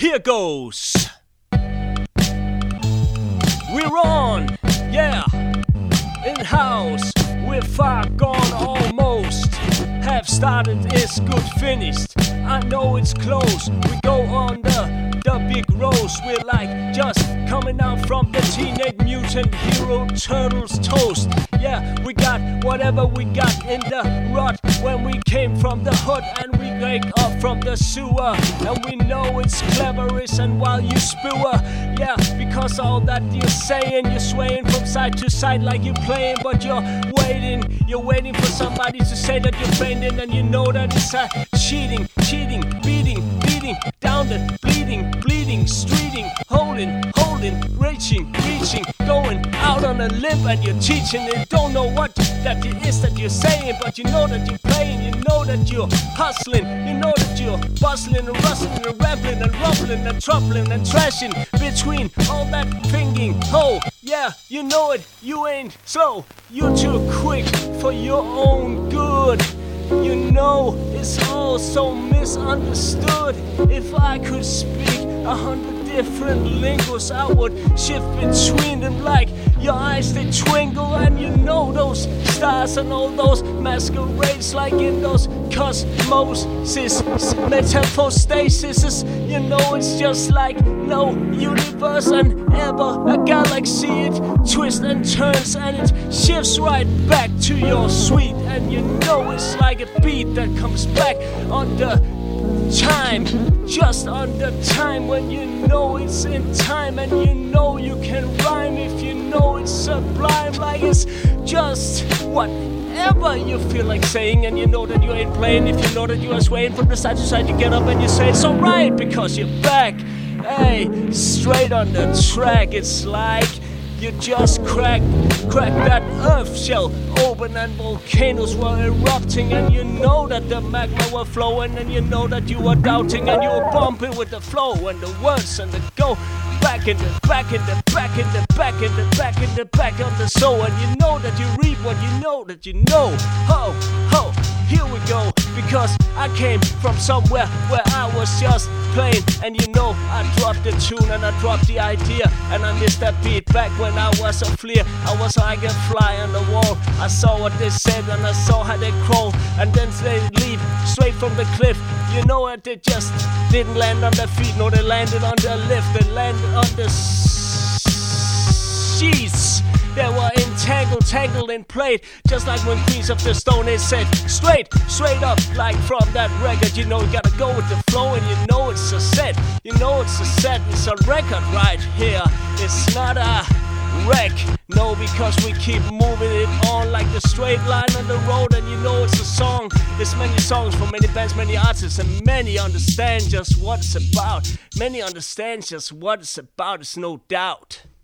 here goes. We're on, yeah, in-house, we're far gone almost. Have started is good finished, I know it's close. We go on the big roast. We're like just coming out from the Teenage Mutant Hero Turtles toast. Yeah, we got whatever we got in the rut when we came from the hood and we wake up from the sewer. And we know it's cleverest and while you spewer. Yeah, because all that you're saying, you're swaying from side to side like you're playing, but you're waiting for somebody to say that you're fainting, and you know that it's cheating, beating down the bleeding, streeting, holding, reaching, going out on a limb, and you're teaching it. Don't know what that it is that you're saying, but you know that you're playing, you know that you're hustling, you know that you're bustling and rustling and rambling and rumbling and troubling and trashing between all that thinking. Oh, yeah, you know it, you ain't slow, you're too quick for your own good. You know it's all so misunderstood. If I could speak 100 different linguals, I would shift between them like your eyes, they twinkle. And you know those stars and all those masquerades like in those cosmoses, metaphostasis. You know it's just like no universe and ever a galaxy. It twists and turns and it shifts right back to your sweet. And you know it's like a beat that comes back on the time, just on the time when you know it's in time, and you know you can rhyme if you know it's sublime. Like it's just whatever you feel like saying, and you know that you ain't playing. If you know that you are swaying from the side to side, you get up and you say it's alright because you're back. Hey, straight on the track. It's like you just cracked that earth shell open and volcanoes were erupting, and you know that the magma were flowing, and you know that you were doubting, and you were bumping with the flow and the words and the go back in the back in the back in the back in the back in the back of the soul. And you know that you reap what you know that you know. Ho, ho, here we go, because I came from somewhere where I was just playing, and you know I dropped the tune and I dropped the idea, and I missed that beat back when I was a flea. I was like a fly on the wall. I saw what they said and I saw how they crawl, and then they leap straight from the cliff. You know what, they just didn't land on their feet. No, they landed on their lift. They landed on the sheets. They were tangled and played, just like when Queens of the Stone Age said, straight up, like from that record. You know you gotta go with the flow, and you know it's a set. You know it's a set, it's a record right here. It's not a wreck, no, because we keep moving it on like the straight line on the road. And you know it's a song. There's many songs from many bands, many artists, and many understand just what it's about. Many understand just what it's about, it's no doubt.